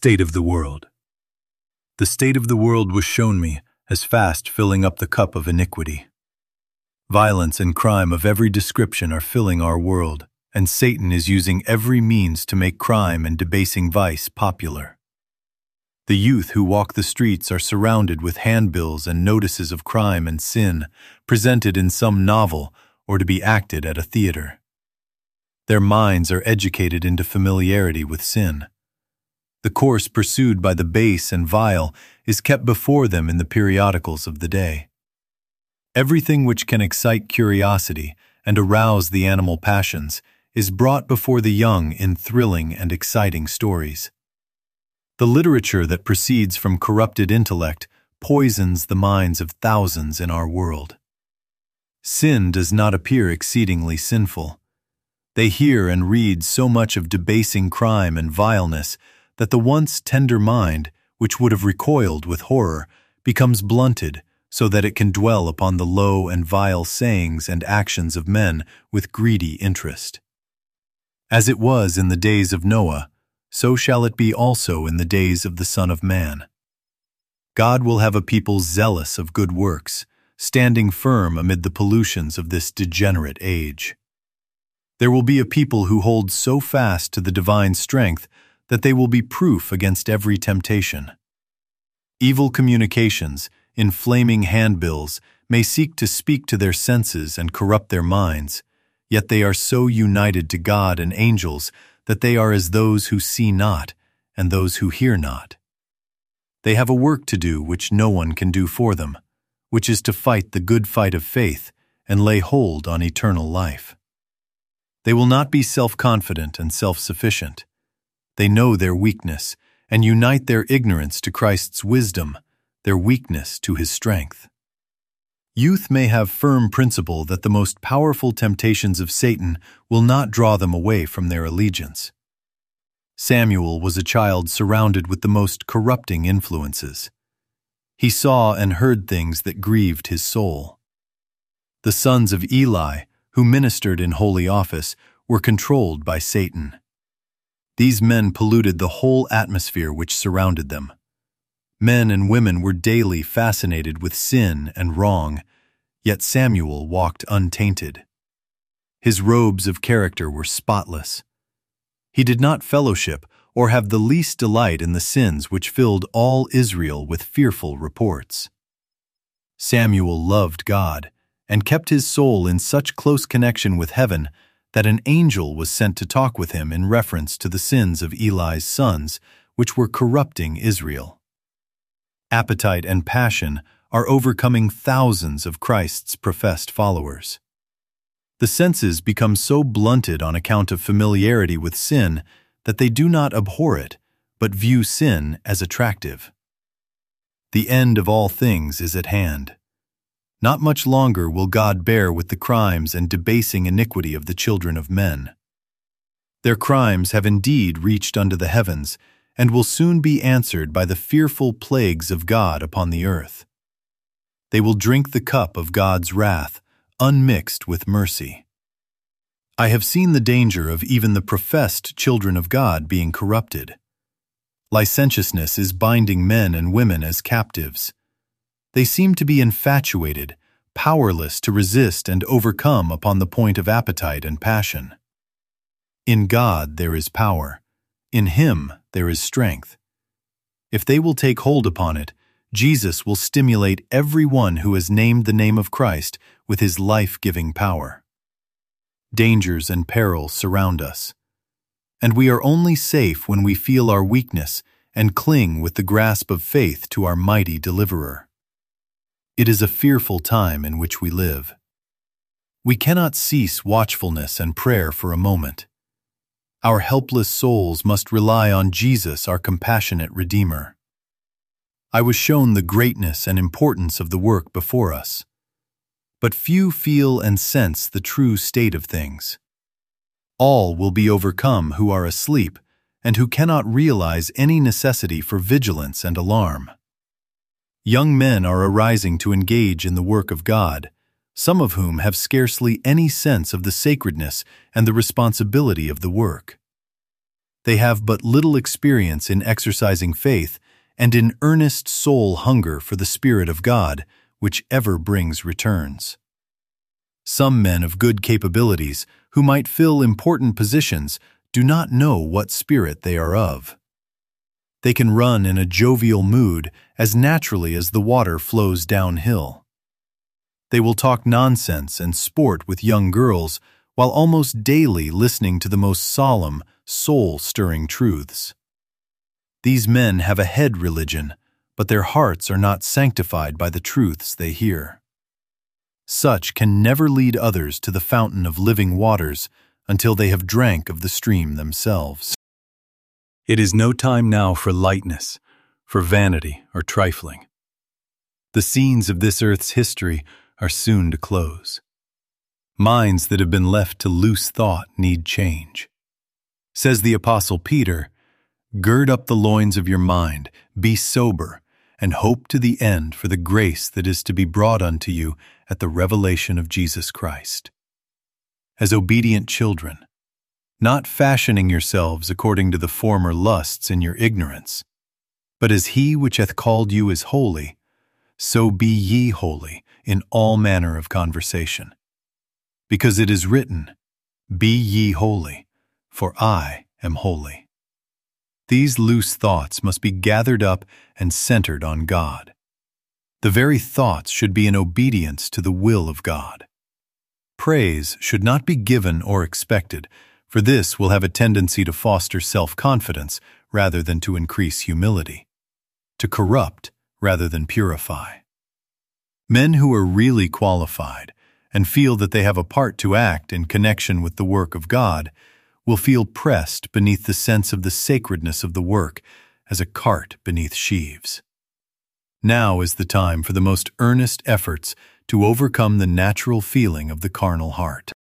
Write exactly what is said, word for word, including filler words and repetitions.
State of the world. The state of the world was shown me as fast filling up the cup of iniquity. Violence and crime of every description are filling our world, and Satan is using every means to make crime and debasing vice popular. The youth who walk the streets are surrounded with handbills and notices of crime and sin, presented in some novel or to be acted at a theater. Their minds are educated into familiarity with sin. The course pursued by the base and vile is kept before them in the periodicals of the day. Everything which can excite curiosity and arouse the animal passions is brought before the young in thrilling and exciting stories. The literature that proceeds from corrupted intellect poisons the minds of thousands in our world. Sin does not appear exceedingly sinful. They hear and read so much of debasing crime and vileness that the once tender mind, which would have recoiled with horror, becomes blunted so that it can dwell upon the low and vile sayings and actions of men with greedy interest. As it was in the days of Noah, so shall it be also in the days of the Son of Man. God will have a people zealous of good works, standing firm amid the pollutions of this degenerate age. There will be a people who hold so fast to the divine strength that they will be proof against every temptation. Evil communications, inflaming handbills, may seek to speak to their senses and corrupt their minds, yet they are so united to God and angels that they are as those who see not and those who hear not. They have a work to do which no one can do for them, which is to fight the good fight of faith and lay hold on eternal life. They will not be self-confident and self-sufficient. They know their weakness and unite their ignorance to Christ's wisdom, their weakness to his strength. Youth may have firm principle that the most powerful temptations of Satan will not draw them away from their allegiance. Samuel was a child surrounded with the most corrupting influences. He saw and heard things that grieved his soul. The sons of Eli, who ministered in holy office, were controlled by Satan. These men polluted the whole atmosphere which surrounded them. Men and women were daily fascinated with sin and wrong, yet Samuel walked untainted. His robes of character were spotless. He did not fellowship or have the least delight in the sins which filled all Israel with fearful reports. Samuel loved God and kept his soul in such close connection with heaven that an angel was sent to talk with him in reference to the sins of Eli's sons, which were corrupting Israel. Appetite and passion are overcoming thousands of Christ's professed followers. The senses become so blunted on account of familiarity with sin that they do not abhor it, but view sin as attractive. The end of all things is at hand. Not much longer will God bear with the crimes and debasing iniquity of the children of men. Their crimes have indeed reached unto the heavens, and will soon be answered by the fearful plagues of God upon the earth. They will drink the cup of God's wrath, unmixed with mercy. I have seen the danger of even the professed children of God being corrupted. Licentiousness is binding men and women as captives. They seem to be infatuated, powerless to resist and overcome upon the point of appetite and passion. In God there is power. In Him there is strength. If they will take hold upon it, Jesus will stimulate every one who has named the name of Christ with His life-giving power. Dangers and perils surround us, and we are only safe when we feel our weakness and cling with the grasp of faith to our mighty Deliverer. It is a fearful time in which we live. We cannot cease watchfulness and prayer for a moment. Our helpless souls must rely on Jesus, our compassionate Redeemer. I was shown the greatness and importance of the work before us, but few feel and sense the true state of things. All will be overcome who are asleep and who cannot realize any necessity for vigilance and alarm. Young men are arising to engage in the work of God, some of whom have scarcely any sense of the sacredness and the responsibility of the work. They have but little experience in exercising faith and in earnest soul hunger for the Spirit of God, which ever brings returns. Some men of good capabilities, who might fill important positions, do not know what spirit they are of. They can run in a jovial mood as naturally as the water flows downhill. They will talk nonsense and sport with young girls while almost daily listening to the most solemn, soul-stirring truths. These men have a head religion, but their hearts are not sanctified by the truths they hear. Such can never lead others to the fountain of living waters until they have drank of the stream themselves. It is no time now for lightness, for vanity or trifling. The scenes of this earth's history are soon to close. Minds that have been left to loose thought need change. Says the Apostle Peter, "Gird up the loins of your mind, be sober, and hope to the end for the grace that is to be brought unto you at the revelation of Jesus Christ." As obedient children, not fashioning yourselves according to the former lusts in your ignorance, but as he which hath called you is holy, so be ye holy in all manner of conversation. Because it is written, "Be ye holy, for I am holy." These loose thoughts must be gathered up and centered on God. The very thoughts should be in obedience to the will of God. Praise should not be given or expected, for this will have a tendency to foster self-confidence rather than to increase humility, to corrupt rather than purify. Men who are really qualified and feel that they have a part to act in connection with the work of God will feel pressed beneath the sense of the sacredness of the work as a cart beneath sheaves. Now is the time for the most earnest efforts to overcome the natural feeling of the carnal heart.